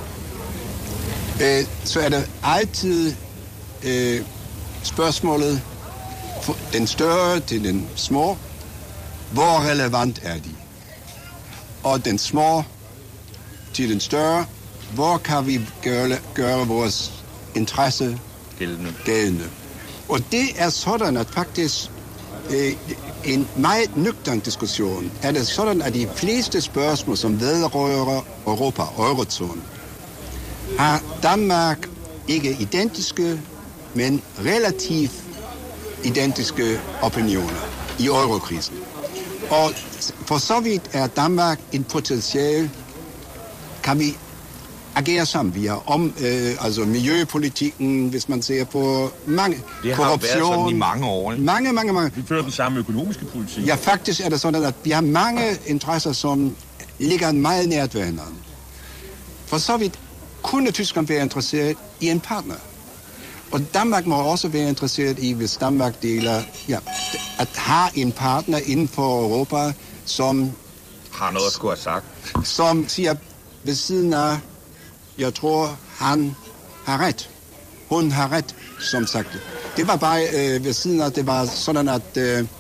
så er det altid spørgsmålet for den større til den små, hvor relevant er de? Og den små til den større, hvor kan vi gøre vores interesse gældende. Og det er sådan, at faktisk en meget nøgtern diskussion er det sådan, at de fleste spørgsmål, som vedrører Europa, eurozonen, har Danmark ikke identiske, men relativt identiske opinioner i eurokrisen. Og for så vidt er Danmark en potentiale, kan vi agere sammen. Vi har altså miljøpolitikken, hvis man ser på korruption. Det har været sådan i mange år. Ikke? Mange. Vi fører den samme økonomiske politik. Ja, faktisk er det sådan, at vi har mange interesser, som ligger meget nært ved hinanden. For så vidt kunne Tyskland være interesseret i en partner. Og Danmark må også være interesseret i, hvis Danmark deler, at have en partner inden for Europa, som har noget at skulle have sagt. Som siger ved siden af, jeg tror, han har ret. Hun har ret, som sagt. Det var bare ved siden af, det var sådan, at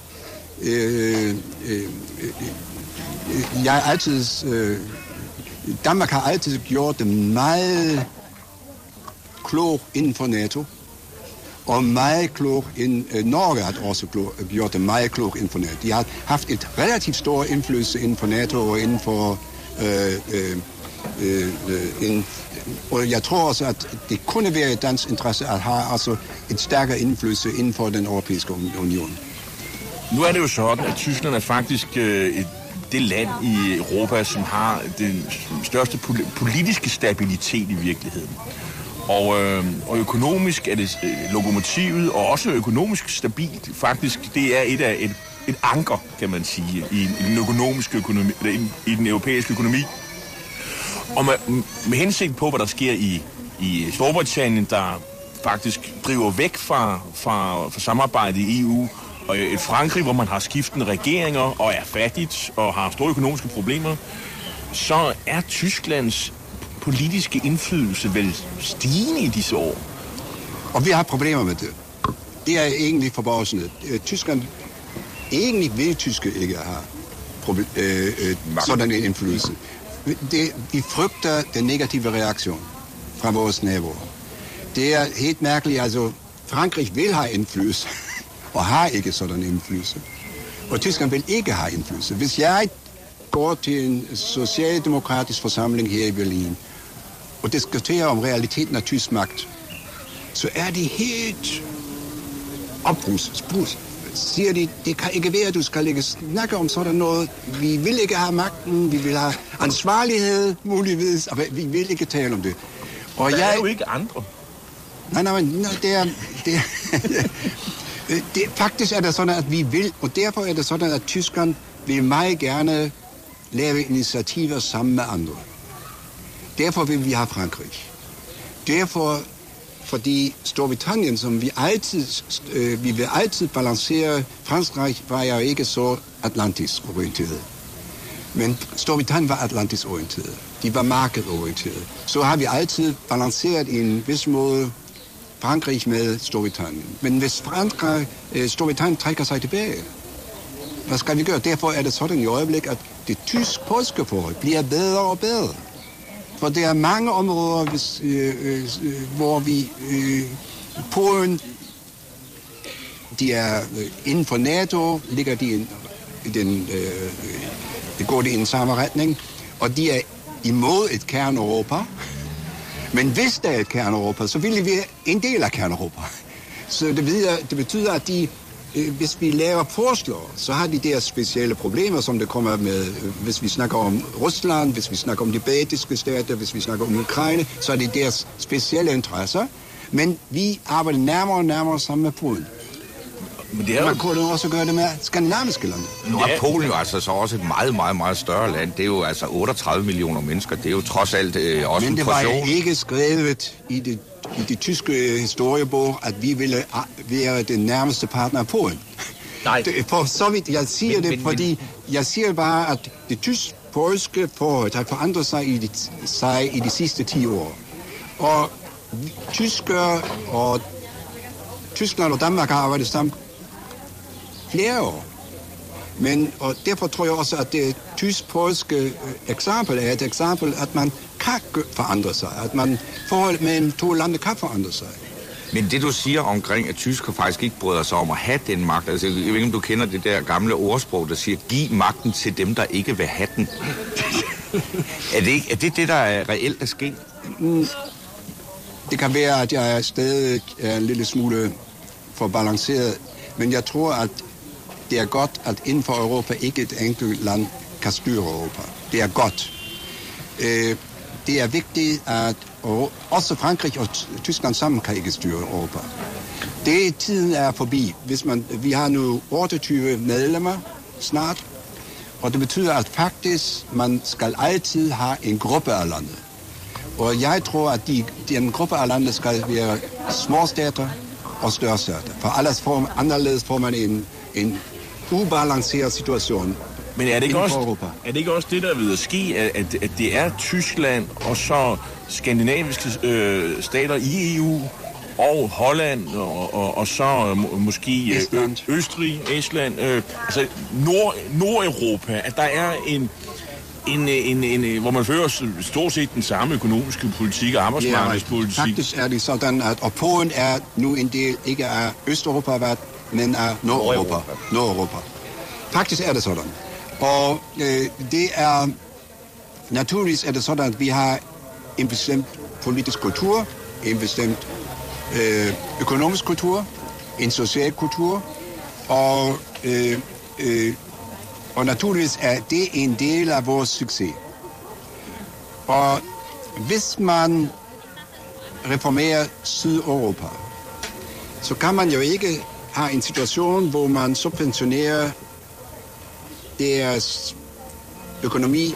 Danmark har altid gjort det meget klogt inden for NATO, og meget klogt Norge har også gjort det meget klogt inden for NATO. De har haft et relativt stor indflydelse inden for NATO og inden for og jeg tror også, at det kunne være i dansk interesse at have altså et stærkere indflydelse inden for den europæiske union. Nu er det jo sådan, at Tyskland er faktisk det land i Europa, som har den største politiske stabilitet i virkeligheden. Og økonomisk er det lokomotivet, og også økonomisk stabilt. Faktisk, det er et anker, kan man sige, i den økonomiske økonomi, i den europæiske økonomi. Og med hensigt på, hvad der sker i Storbritannien, der faktisk driver væk fra samarbejdet i EU, og et Frankrig, hvor man har skiftende regeringer og er fattigt og har store økonomiske problemer, så er Tysklands politiske indflydelse vel stigende i disse år. Og vi har problemer med det. Det er egentlig forbavsende. Tyskland, egentlig vil tyske ikke have sådan en indflydelse. Vi frygter den negative reaktion fra vores naboer. Det er helt mærkeligt, altså Frankrig vil have indflydelse, og har ikke sådan en indflydelse. Og Tyskland vil ikke have indflydelse. Hvis jeg går til en socialdemokratisk forsamling her i Berlin, og diskuterer om realiteten af tysk magt, så er de helt opbrust. Siger de, det kan ikke være, at du skal ikke snakke om sådan noget. Vi vil ikke have magten, vi vil have ansvarlighed, muligvis, og vi vil ikke tale om det. Og der er jo ikke andre. Nej, det faktisk er det sådan, at vi vil, og derfor er det sådan, at Tyskland vil meget gerne lave initiativer sammen med andre. Derfor vil vi have Frankrig. Derfor, fordi Storbritannien, som vi vil altid balancere, Frankrig var jo ikke så atlantisk orienteret. Men Storbritannien var atlantisk orienteret. De var markedorienteret. Så har vi altid balanceret i en vis måde Frankrig med Storbritannien. Men hvis Storbritannien trækker sig tilbage, hvad skal vi gøre? Derfor er det sådan i øjeblik, at det tysk-polske forhold bliver bedre og bedre. For der er mange områder, hvor vi... Polen, de er inden for NATO, ligger de går i den samme retning, og de er imod et kerne-Europa. Men hvis der er et kerne-Europa, så vil vi være en del af kerne-Europa. Så det betyder, at hvis vi laver forslag, så har de der specielle problemer, som det kommer med, hvis vi snakker om Rusland, hvis vi snakker om de baltiske stater, hvis vi snakker om Ukraine, så er det deres specielle interesser. Men vi arbejder nærmere og nærmere sammen med Polen. Men det er man kunne også gøre det med skandinaviske lande. Nu er Polen jo altså så også et meget, meget, meget større land. Det er jo altså 38 millioner mennesker. Det er jo trods alt også en portion. Men det var ikke skrevet i det tyske historiebog, at vi ville være den nærmeste partner af Polen. Nej. For så vidt jeg siger fordi jeg siger bare, at det tysk-polske forhold har forandret sig i de sidste 10 år. Og tyskere og Tyskland og Danmark har arbejdet sammen flere år. Og derfor tror jeg også, at det tysk-polske eksempel er et eksempel, at man kan forandre sig. At man forholdet mellem to lande kan forandre sig. Men det du siger omkring, at tyskere faktisk ikke bryder sig om at have den magt, altså jeg ved ikke, om du kender det der gamle ordsprog, der siger, giv magten til dem, der ikke vil have den. Er det, der er reelt er sket? Det kan være, at jeg stadig er en lille smule for balanceret, men jeg tror, at det er godt, at inden for Europa ikke et enkelt land kan styre Europa. Det er godt. Det er vigtigt, at også Frankrig og Tyskland sammen kan ikke styre Europa. Tiden er forbi. Vi har nu 28 medlemmer snart, og det betyder, at faktisk man skal altid have en gruppe af lande. Og jeg tror, at den gruppe af lande skal være små stater og større stater. For anderledes får man en ubalanceret situation. Men er det ikke også det, der vil ske, at det er Tyskland og så skandinaviske stater i EU og Holland og så måske Østrig, Estland, altså Nordeuropa, at der er en hvor man fører stort set den samme økonomiske politik og arbejdsmarkedspolitik. Ja, faktisk er det sådan, at Polen er nu en del ikke af Østeuropa, men af Nordeuropa. Faktisk er det sådan. Og det er naturligvis er det sådan, at vi har en bestemt politisk kultur, en bestemt økonomisk kultur, en social kultur, og naturligvis er det en del af vores succes. Og hvis man reformerer Sydeuropa, så kan man jo ikke have en situation, hvor man subventionerer deres økonomi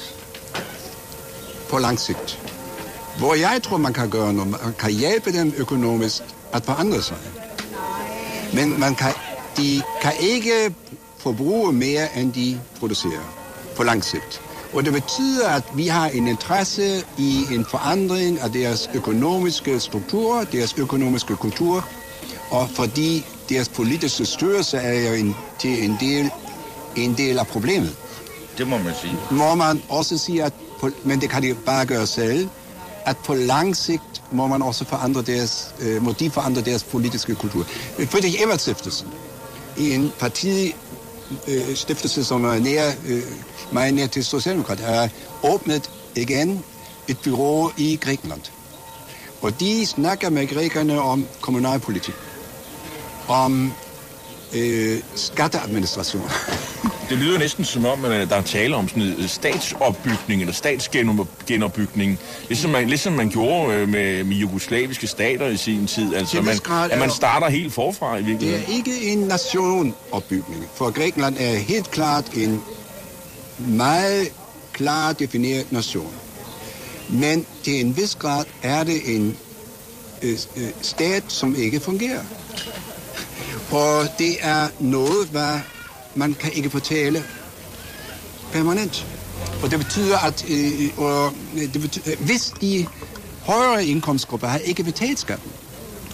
på lang sigt. Hvor jeg tror, man kan gøre noget, man kan hjælpe dem økonomisk at forandre sig. Men de kan ikke forbruge mere, end de producerer på lang sigt. Og det betyder, at vi har en interesse i en forandring af deres økonomiske struktur, deres økonomiske kultur, og fordi deres politiske styrelse er jo en del af problemet. Det må man sige. Må man også sige, men det kan de bare gøre selv, at på lang sigt må man også forandre deres politiske kultur. Friedrich Ebert Stiftelsen, i en partistiftelse, som er meget nær til Socialdemokrat, har åbnet igen et bureau i Grækenland. Og de snakker med grækerne om kommunalpolitik, om skatteadministration. Det lyder næsten som om, at der er tale om sådan en statsopbygning eller statsgenopbygning, ligesom man gjorde med jugoslaviske stater i sin tid. Altså, at man starter helt forfra i virkeligheden. Det er ikke en nationopbygning, for Grækenland er helt klart en meget klart defineret nation. Men til en vis grad er det en stat, som ikke fungerer. Og det er noget, hvad man kan ikke fortælle permanent. Og det betyder, at hvis de højere indkomstgrupper har ikke betalt skatten,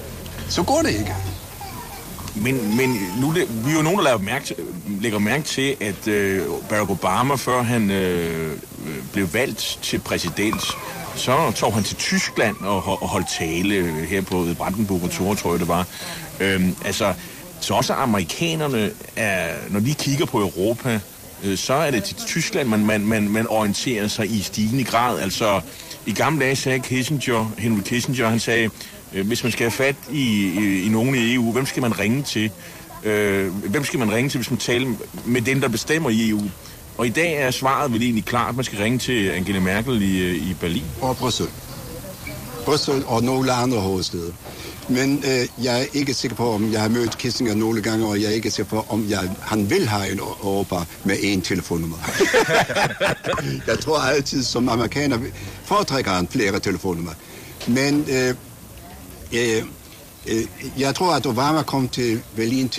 så går det ikke. Men nu vi er jo nogen, der lægger mærke til, at Barack Obama, før han blev valgt til præsident, så tog han til Tyskland og holdt tale her på Brandenburger Tor, tror jeg det var. Så også amerikanerne, når de kigger på Europa, så er det til Tyskland, man orienterer sig i stigende grad. Altså, i gamle dage sagde Henry Kissinger, han sagde, hvis man skal have fat i nogen i EU, hvem skal man ringe til? Hvis man taler med dem, der bestemmer i EU? Og i dag er svaret vel egentlig klart, at man skal ringe til Angela Merkel i Berlin. Og Bruxelles og nogle andre hovedsteder. Men jeg er ikke sikker på, om jeg har mødt Kissinger nogle gange, og jeg er ikke sikker på, om han vil have en Europa med én telefonnummer. Jeg tror altid, som amerikaner foretrækker han flere telefonnummer. Men jeg tror, at Obama kom til Berlin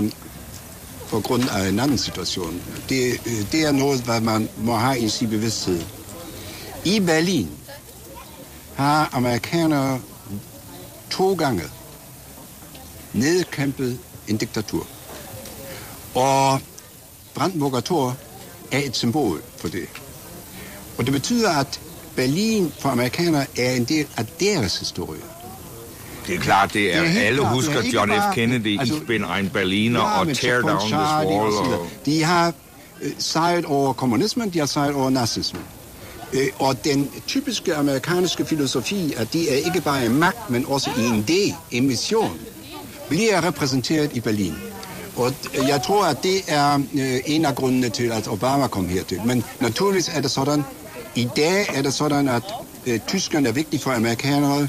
på grund af en anden situation. Det er noget, hvad man må have i sin bevidsthed. I Berlin har amerikanere 2 gange nedkæmpet en diktatur. Og Brandenburger Tor er et symbol for det. Og det betyder, at Berlin for amerikanere er en del af deres historie. Det er klart, det er alle husker John F. Kennedy, Ich bin ein Berliner og Tear Down this Wall. De har sejret over kommunismen, de har sejret over nazismen. Og den typiske amerikanske filosofi, at de er ikke bare en magt, men også en idé, en mission, bliver repræsenteret i Berlin. Og jeg tror, at det er en af grundene til, at Obama kom hertil. Men naturligvis er det sådan, i dag er det sådan, at tyskerne er vigtige for amerikanere,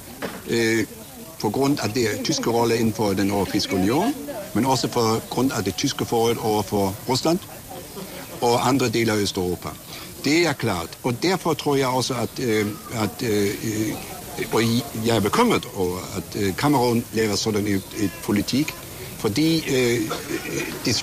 på grund af det tyske rolle inden for den europæiske union, men også på grund af det tyske forhold over for Rusland og andre dele af Østeuropa. Det er klart, og derfor tror jeg også, at jeg er bekymret over, at Cameron laver sådan et politik, fordi det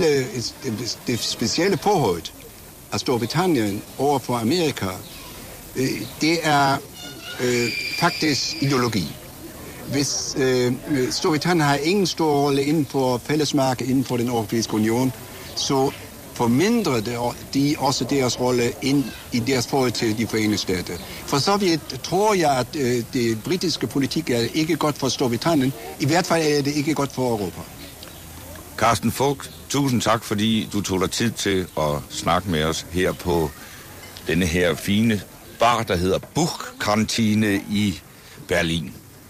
specielle forhold af Storbritannien over for Amerika, det er faktisk ideologi. Hvis Storbritannien har ingen stor rolle inden for fællesmarkedet, inden for den europæiske union, så formindrer de også deres rolle ind i deres forhold til de forenede stater. For så vidt tror jeg, at det britiske politik er ikke godt for Storbritannien. I hvert fald er det ikke godt for Europa. Carsten Fogh, tusind tak, fordi du tog dig tid til at snakke med os her på denne her fine bar, der hedder Buchkantine i Berlin.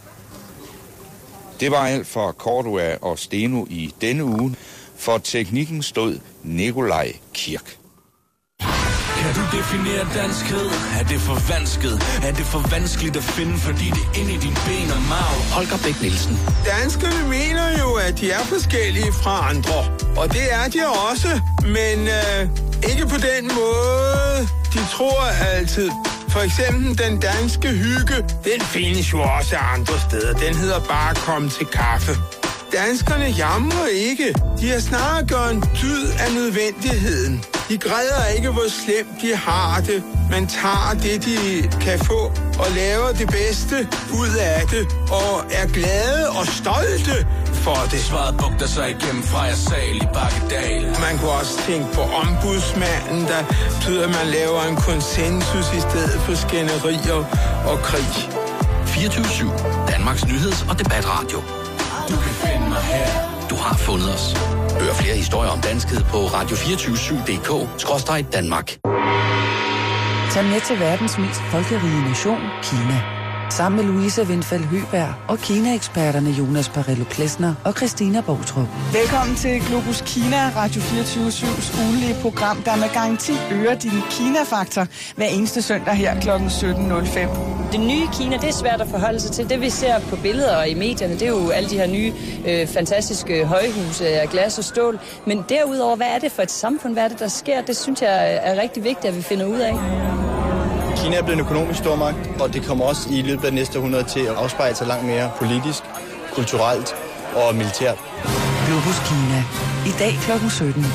Det var alt fra Cordua og Steno i denne uge. For teknikken stod Nikolaj Kirk. Kan du definere danskhed? Er det for vansket? Er det for vanskeligt at finde, fordi det er inde i dine ben og marv? Holger Bæk Nielsen. Danskerne mener jo, at de er forskellige fra andre. Og det er de også, men ikke på den måde, de tror altid. For eksempel den danske hygge, den findes jo også andre steder. Den hedder bare komme til kaffe. Danskerne jamrer ikke. De har snarere gjort en dyd af nødvendigheden. De græder ikke, hvor slemt de har det. Man tager det, de kan få, og laver det bedste ud af det. Og er glade og stolte for det. Svaret bugter sig igennem fra jer sal i Bakkedal. Man kunne også tænke på ombudsmanden, der betyder, at man laver en konsensus i stedet for skænderier og krig. 24/7. Danmarks nyheds- og debatradio. Du kan finde mig her. Du har fundet os. Hør flere historier om danskhed på radio247.dk/Danmark. Tag med til verdens mest folkerige nation, Kina. Sammen med Louise Windfeldt Høgberg og Kina-eksperterne Jonas Barello Plesner og Christina Boutrup. Velkommen til Globus Kina, Radio 24/7's ugenlige program, der med garanti øger din Kina-faktor hver eneste søndag her kl. 17.05. Det nye Kina, det er svært at forholde sig til. Det vi ser på billeder og i medierne, det er jo alle de her nye, fantastiske højhuse af glas og stål. Men derudover, hvad er det for et samfund? Hvad er det, der sker? Det synes jeg er rigtig vigtigt, at vi finder ud af. Kina er blevet en økonomisk stormagt, og det kommer også i løbet af næste århundrede til at afspejle sig langt mere politisk, kulturelt og militært. Globus Kina. I dag kl. 17.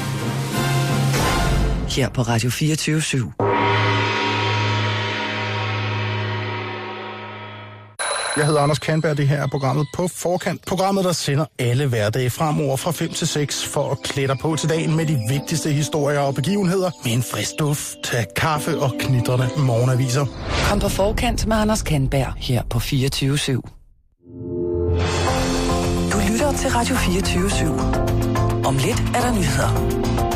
Her på Radio 24/7. Jeg hedder Anders Kandberg, det her er programmet På Forkant. Programmet, der sender alle hverdage fremover fra 5 til 6 for at klæde på til dagen med de vigtigste historier og begivenheder med en frisk duft af kaffe og knitrende morgenaviser. Kom på Forkant med Anders Kandberg her på 24/7. Du lytter til Radio 24/7. Om lidt er der nyheder.